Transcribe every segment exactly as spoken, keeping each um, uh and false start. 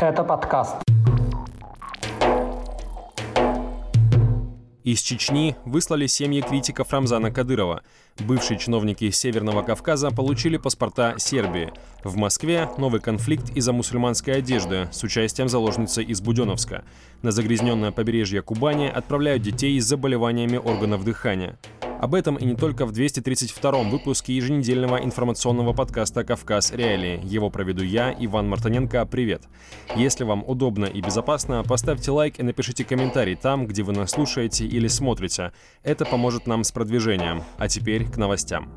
Это подкаст. Из Чечни выслали семьи критиков Рамзана Кадырова. Бывшие чиновники Северного Кавказа получили паспорта Сербии. В Москве новый конфликт из-за мусульманской одежды с участием заложницы из Буденновска. На загрязненное побережье Кубани отправляют детей с заболеваниями органов дыхания. Об этом и не только в двести тридцать втором выпуске еженедельного информационного подкаста «Кавказ. Реалии». Его проведу я, Иван Мартыненко. Привет! Если вам удобно и безопасно, поставьте лайк и напишите комментарий там, где вы нас слушаете или смотрите. Это поможет нам с продвижением. А теперь к новостям.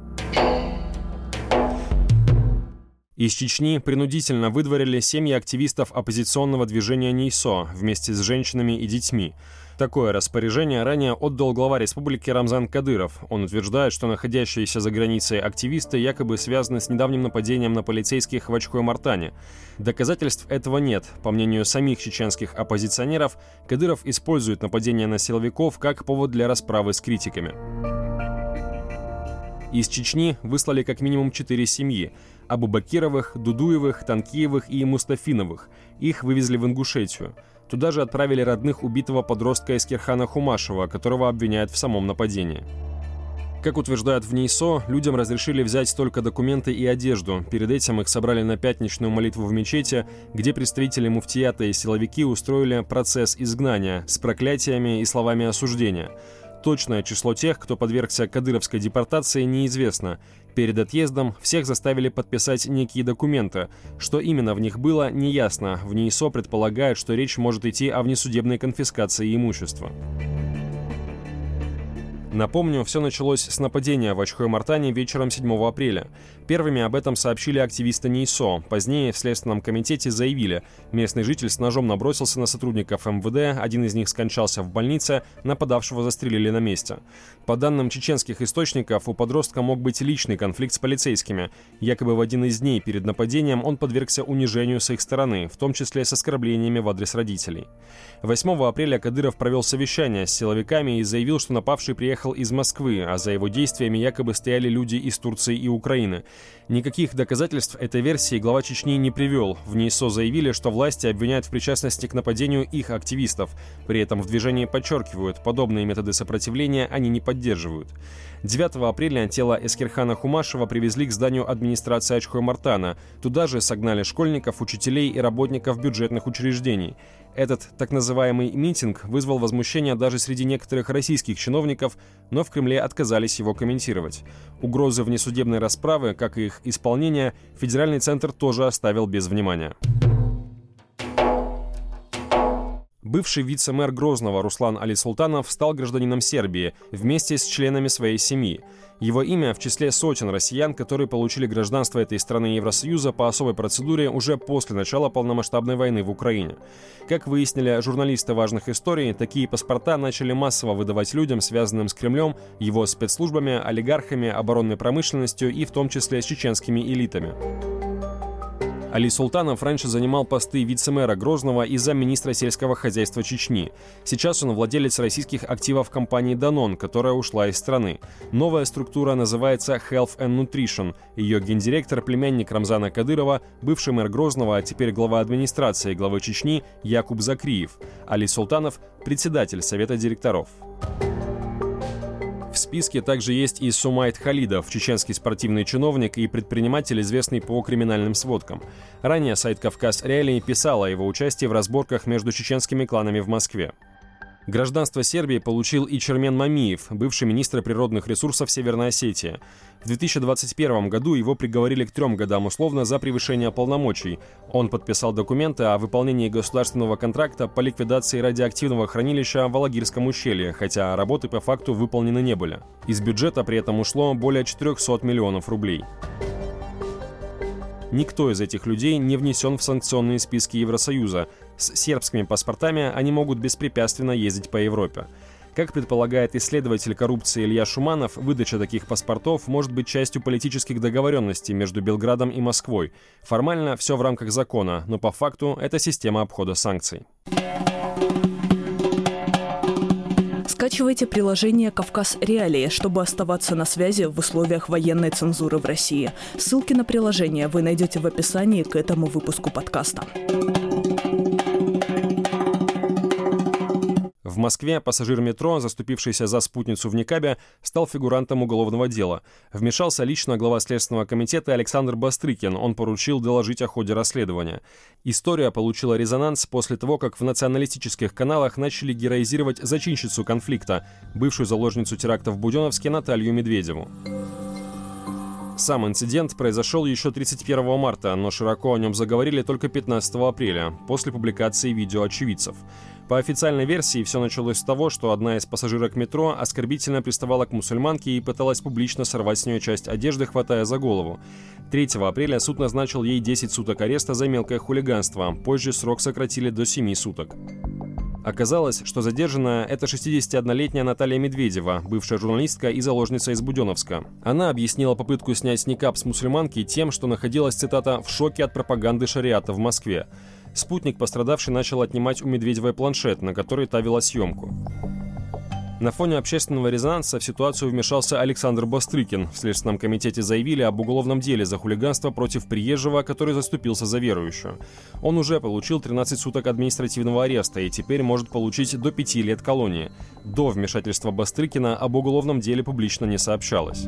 Из Чечни принудительно выдворили семьи активистов оппозиционного движения НИЙСО вместе с женщинами и детьми. Такое распоряжение ранее отдал глава республики Рамзан Кадыров. Он утверждает, что находящиеся за границей активисты якобы связаны с недавним нападением на полицейских в Очхой-Мартане. Доказательств этого нет. По мнению самих чеченских оппозиционеров, Кадыров использует нападение на силовиков как повод для расправы с критиками. Из Чечни выслали как минимум четыре семьи – Абубакировых, Дудуевых, Танкиевых и Мустафиновых. Их вывезли в Ингушетию. Туда же отправили родных убитого подростка Эскерхана Хумашева, которого обвиняют в самом нападении. Как утверждают в НИЙСО, людям разрешили взять только документы и одежду. Перед этим их собрали на пятничную молитву в мечети, где представители муфтията и силовики устроили процесс изгнания с проклятиями и словами осуждения. Точное число тех, кто подвергся кадыровской депортации, неизвестно. Перед отъездом всех заставили подписать некие документы. Что именно в них было, неясно. В НИЙСО предполагают, что речь может идти о внесудебной конфискации имущества. Напомню, все началось с нападения в Очхой-Мартане вечером седьмого апреля. Первыми об этом сообщили активисты НИЙСО. Позднее в Следственном комитете заявили, местный житель с ножом набросился на сотрудников эм вэ дэ, один из них скончался в больнице, нападавшего застрелили на месте. По данным чеченских источников, у подростка мог быть личный конфликт с полицейскими. Якобы в один из дней перед нападением он подвергся унижению с их стороны, в том числе с оскорблениями в адрес родителей. восьмого апреля Кадыров провел совещание с силовиками и заявил, что напавший приехал из Москвы, а за его действиями якобы стояли люди из Турции и Украины. Никаких доказательств этой версии глава Чечни не привел. В НИЙСО заявили, что власти обвиняют в причастности к нападению их активистов. При этом в движении подчеркивают, подобные методы сопротивления они не поддерживают. девятого апреля тело Эскерхана Хумашева привезли к зданию администрации Очхой-Мартана. Туда же согнали школьников, учителей и работников бюджетных учреждений. Этот так называемый митинг вызвал возмущение даже среди некоторых российских чиновников, но в Кремле отказались его комментировать. Угрозы внесудебной расправы, как и их исполнение, федеральный центр тоже оставил без внимания. Бывший вице-мэр Грозного Руслан Али-Султанов стал гражданином Сербии вместе с членами своей семьи. Его имя в числе сотен россиян, которые получили гражданство этой страны Евросоюза по особой процедуре уже после начала полномасштабной войны в Украине. Как выяснили журналисты важных историй, такие паспорта начали массово выдавать людям, связанным с Кремлем, его спецслужбами, олигархами, оборонной промышленностью и в том числе с чеченскими элитами. Али Султанов раньше занимал посты вице-мэра Грозного и замминистра сельского хозяйства Чечни. Сейчас он владелец российских активов компании Danone, которая ушла из страны. Новая структура называется Health and Nutrition. Ее гендиректор – племянник Рамзана Кадырова, бывший мэр Грозного, а теперь глава администрации главы Чечни Якуб Закриев. Али Султанов – председатель совета директоров. В списке также есть и Сумайт Халидов, чеченский спортивный чиновник и предприниматель, известный по криминальным сводкам. Ранее сайт «Кавказ. Реалии» писал о его участии в разборках между чеченскими кланами в Москве. Гражданство Сербии получил и Чермен Мамиев, бывший министр природных ресурсов Северной Осетии. В две тысячи двадцать первом году его приговорили к трем годам условно за превышение полномочий. Он подписал документы о выполнении государственного контракта по ликвидации радиоактивного хранилища в Алагирском ущелье, хотя работы по факту выполнены не были. Из бюджета при этом ушло более четырехсот миллионов рублей. Никто из этих людей не внесен в санкционные списки Евросоюза. С сербскими паспортами они могут беспрепятственно ездить по Европе. Как предполагает исследователь коррупции Илья Шуманов, выдача таких паспортов может быть частью политических договоренностей между Белградом и Москвой. Формально все в рамках закона, но по факту это система обхода санкций. Скачивайте приложение «Кавказ. Реалии», чтобы оставаться на связи в условиях военной цензуры в России. Ссылки на приложение вы найдете в описании к этому выпуску подкаста. В Москве пассажир метро, заступившийся за спутницу в никабе, стал фигурантом уголовного дела. Вмешался лично глава Следственного комитета Александр Бастрыкин. Он поручил доложить о ходе расследования. История получила резонанс после того, как в националистических каналах начали героизировать зачинщицу конфликта, бывшую заложницу теракта в Буденновске Наталью Медведеву. Сам инцидент произошел еще тридцать первого марта, но широко о нем заговорили только пятнадцатого апреля, после публикации видео очевидцев. По официальной версии, все началось с того, что одна из пассажирок метро оскорбительно приставала к мусульманке и пыталась публично сорвать с нее часть одежды, хватая за голову. третьего апреля суд назначил ей десять суток ареста за мелкое хулиганство, позже срок сократили до семи суток. Оказалось, что задержанная – это шестидесятиоднолетняя Наталья Медведева, бывшая журналистка и заложница из Буденновска. Она объяснила попытку снять никаб с мусульманки тем, что находилась, цитата, «в шоке от пропаганды шариата в Москве». Спутник пострадавшей начал отнимать у Медведевой планшет, на который та вела съемку. На фоне общественного резонанса в ситуацию вмешался Александр Бастрыкин. В Следственном комитете заявили об уголовном деле за хулиганство против приезжего, который заступился за верующую. Он уже получил тринадцать суток административного ареста и теперь может получить до пяти лет колонии. До вмешательства Бастрыкина об уголовном деле публично не сообщалось.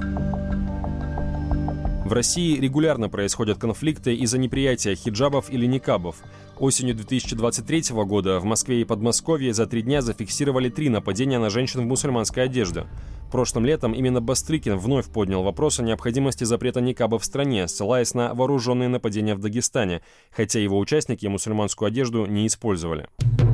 В России регулярно происходят конфликты из-за неприятия хиджабов или никабов. Осенью две тысячи двадцать третьего года в Москве и Подмосковье за три дня зафиксировали три нападения на женщин в мусульманской одежде. Прошлым летом именно Бастрыкин вновь поднял вопрос о необходимости запрета никаба в стране, ссылаясь на вооруженные нападения в Дагестане, хотя его участники мусульманскую одежду не использовали.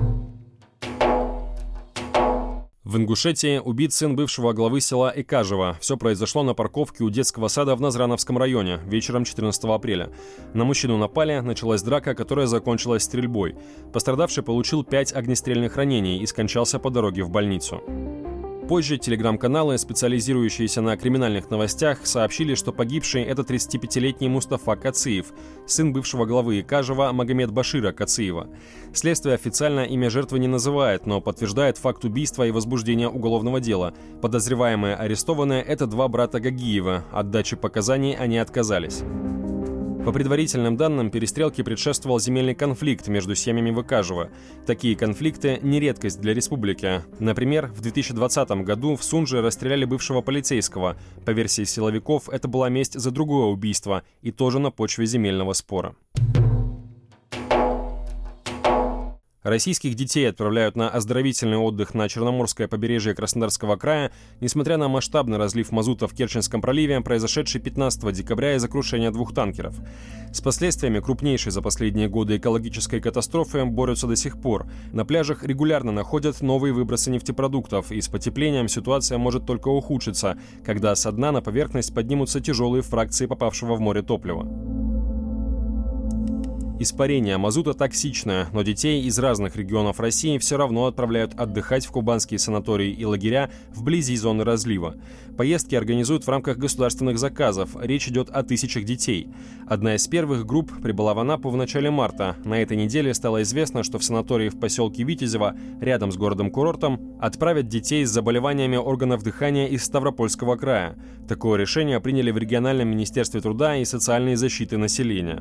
В Ингушетии убит сын бывшего главы села Экажево. Все произошло на парковке у детского сада в Назрановском районе вечером четырнадцатого апреля. На мужчину напали, началась драка, которая закончилась стрельбой. Пострадавший получил пять огнестрельных ранений и скончался по дороге в больницу. Позже телеграм-каналы, специализирующиеся на криминальных новостях, сообщили, что погибший – это тридцатипятилетний Мустафа Кациев, сын бывшего главы Экажева Магомед Башира Кациева. Следствие официально имя жертвы не называет, но подтверждает факт убийства и возбуждения уголовного дела. Подозреваемые арестованные – это два брата Гагиева. От дачи показаний они отказались. По предварительным данным, перестрелке предшествовал земельный конфликт между семьями в Экажево. Такие конфликты – не редкость для республики. Например, в две тысячи двадцатом году в Сунже расстреляли бывшего полицейского. По версии силовиков, это была месть за другое убийство, и тоже на почве земельного спора. Российских детей отправляют на оздоровительный отдых на Черноморское побережье Краснодарского края, несмотря на масштабный разлив мазута в Керченском проливе, произошедший пятнадцатого декабря из-за крушения двух танкеров. С последствиями крупнейшей за последние годы экологической катастрофы борются до сих пор. На пляжах регулярно находят новые выбросы нефтепродуктов, и с потеплением ситуация может только ухудшиться, когда со дна на поверхность поднимутся тяжелые фракции попавшего в море топлива. Испарение мазута токсичное, но детей из разных регионов России все равно отправляют отдыхать в кубанские санатории и лагеря вблизи зоны разлива. Поездки организуют в рамках государственных заказов. Речь идет о тысячах детей. Одна из первых групп прибыла в Анапу в начале марта. На этой неделе стало известно, что в санатории в поселке Витязево, рядом с городом-курортом, отправят детей с заболеваниями органов дыхания из Ставропольского края. Такое решение приняли в региональном министерстве труда и социальной защиты населения.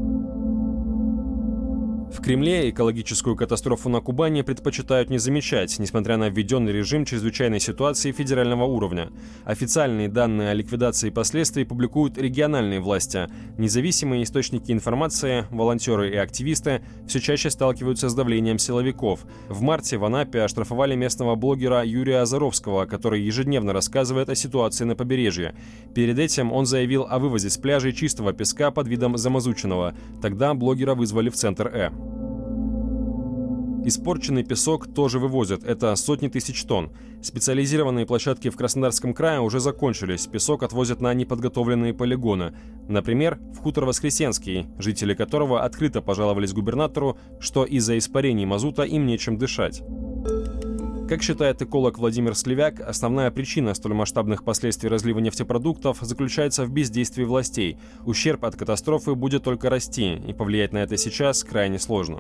В Кремле экологическую катастрофу на Кубани предпочитают не замечать, несмотря на введенный режим чрезвычайной ситуации федерального уровня. Официальные данные о ликвидации последствий публикуют региональные власти. Независимые источники информации, волонтеры и активисты все чаще сталкиваются с давлением силовиков. В марте в Анапе оштрафовали местного блогера Юрия Азаровского, который ежедневно рассказывает о ситуации на побережье. Перед этим он заявил о вывозе с пляжей чистого песка под видом замазученного. Тогда блогера вызвали в центр Э. Испорченный песок тоже вывозят, это сотни тысяч тонн. Специализированные площадки в Краснодарском крае уже закончились, песок отвозят на неподготовленные полигоны. Например, в хутор Воскресенский, жители которого открыто пожаловались губернатору, что из-за испарений мазута им нечем дышать. Как считает эколог Владимир Сливяк, основная причина столь масштабных последствий разлива нефтепродуктов заключается в бездействии властей. Ущерб от катастрофы будет только расти, и повлиять на это сейчас крайне сложно.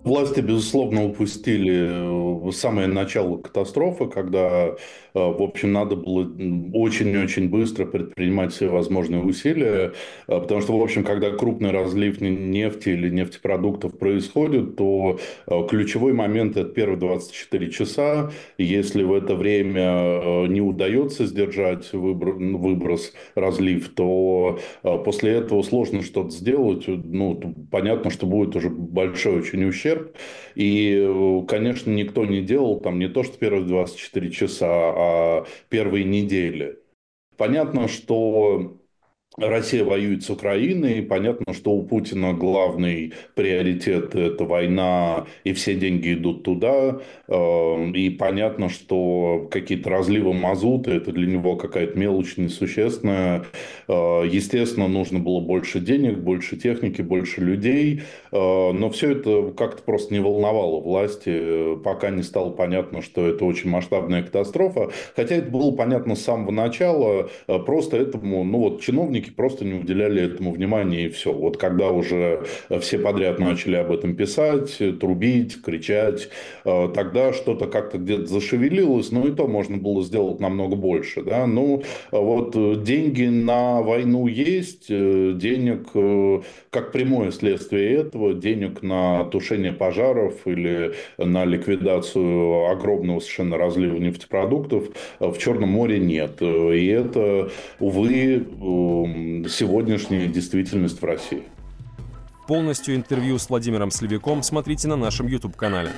власти, безусловно, упустили самое начало катастрофы, когда, в общем, надо было очень-очень быстро предпринимать все возможные усилия, потому что, в общем, когда крупный разлив нефти или нефтепродуктов происходит, то ключевой момент – это первые двадцать четыре часа. Если в это время не удается сдержать выброс, разлив, то после этого сложно что-то сделать. Ну, понятно, что будет уже большой очень ущерб. И, конечно, никто не делал там не то, что первые двадцать четыре часа, а первые недели. Понятно, что Россия воюет с Украиной, и понятно, что у Путина главный приоритет – это война, и все деньги идут туда. И понятно, что какие-то разливы мазута – это для него какая-то мелочь несущественная. Естественно, нужно было больше денег, больше техники, больше людей. Но все это как-то просто не волновало власти, пока не стало понятно, что это очень масштабная катастрофа. Хотя это было понятно с самого начала, просто этому, ну вот, чиновники просто не уделяли этому внимания, и все. Вот когда уже все подряд начали об этом писать, трубить, кричать, тогда что-то как-то где-то зашевелилось, но и то можно было сделать намного больше. Да? Ну, вот деньги на войну есть, денег, как прямое следствие этого, денег на тушение пожаров или на ликвидацию огромного совершенно разлива нефтепродуктов в Черном море нет. И это, увы, сегодняшняя действительность в России. Полностью интервью с Владимиром Сливяком смотрите на нашем YouTube-канале.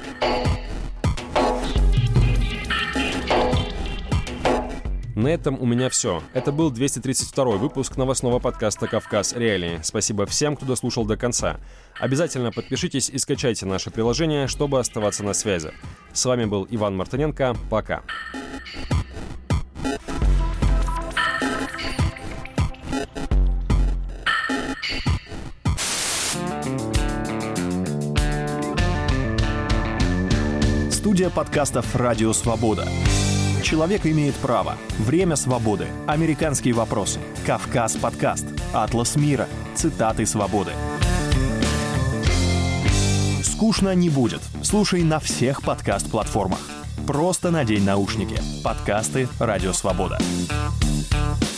На этом у меня все. Это был двести тридцать второй выпуск новостного подкаста «Кавказ Реалии». Спасибо всем, кто дослушал до конца. Обязательно подпишитесь и скачайте наше приложение, чтобы оставаться на связи. С вами был Иван Мартыненко. Пока. Студия подкастов «Радио Свобода». Человек имеет право. Время свободы. Американские вопросы. Кавказ подкаст. Атлас мира. Цитаты свободы. Скучно не будет. Слушай на всех подкаст-платформах. Просто надень наушники. Подкасты «Радио Свобода».